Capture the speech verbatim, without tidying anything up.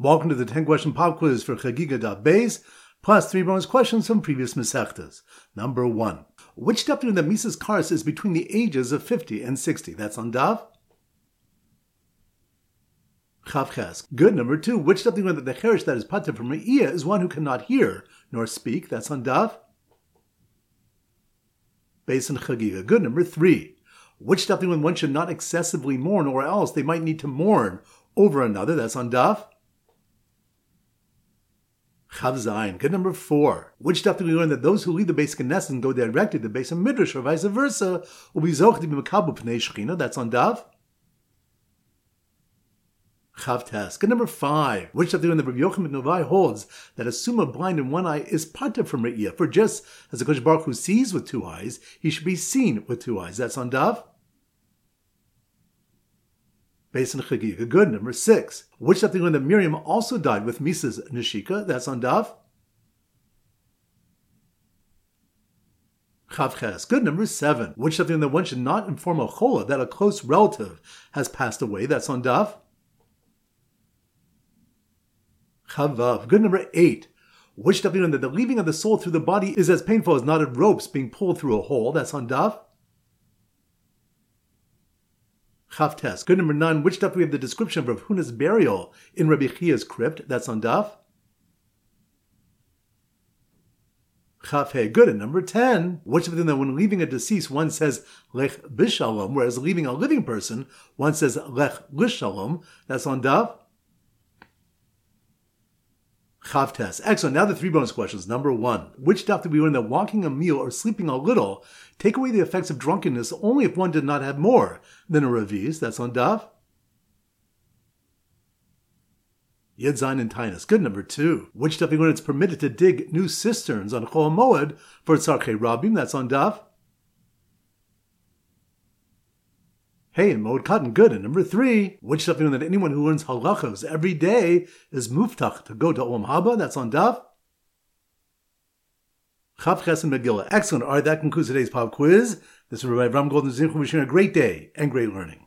Welcome to the ten question pop quiz for Chagiga Daf Beis, plus three bonus questions from previous Masechtas. Number one. Which daf in the Mises Karas is between the ages of fifty and sixty? That's on Daf Chavches. Good. Number two. Which daf in the Cherish that is pater from Re'iyah is one who cannot hear nor speak? That's on Daf Beis and Chagiga. Good. Number three. Which daf when one should not excessively mourn, or else they might need to mourn over another? That's on Daf Chav Zayin. Good. Number four. Which daf do we learn that those who leave the Beis Knesset and go directly to the Beis Midrash or vice versa will be zocheh to be mekabu pnei Shechina? That's on Daf Chav Tes. Good. Number five. Which daf do we learn that Rabbi Yochanan ben Novai holds that a summa blind in one eye is pater from Re'iyah? For just as the Kodesh Baruch Hu sees with two eyes, he should be seen with two eyes. That's on Daf Beis and Chagiga. Good. Number six. Which daf do we learn that Miriam also died with Mises Neshika? That's on Daf Chav Ches. Good. Number seven. Which daf do we learn that one should not inform a chola that a close relative has passed away? That's on Daf Chav Vav. Good. Number eight. Which daf do we learn that the leaving of the soul through the body is as painful as knotted ropes being pulled through a hole? That's on Daf Chav Tes. Good. Number nine. Which daf do we have the description of Rav Huna's burial in Rabbi Chia's crypt? That's on Daf Chav He. Good. And number ten. Which of them that when leaving a deceased one says Lech Bishalom, whereas leaving a living person one says Lech Lishalom? That's on Daf Chav Tes. Excellent. Now the three bonus questions. Number one. Which daf do we learn that walking a meal or sleeping a little take away the effects of drunkenness only if one did not have more than a reviz? That's on Daf Yed Zayin and Tainus. Good. Number two. Which daf do we learn it's permitted to dig new cisterns on Chol Moed for Tzarchei Rabim? That's on Daf Hey, and Moed Katan. Good. And number three. Which daf do we learn that anyone who learns halachos every day is muftach to go to Olam Haba? That's on Daf Chav Ches and Megillah. Excellent. All right, that concludes today's pop quiz. This is Rabbi Avram Golden Zinchum wishing you a great day and great learning.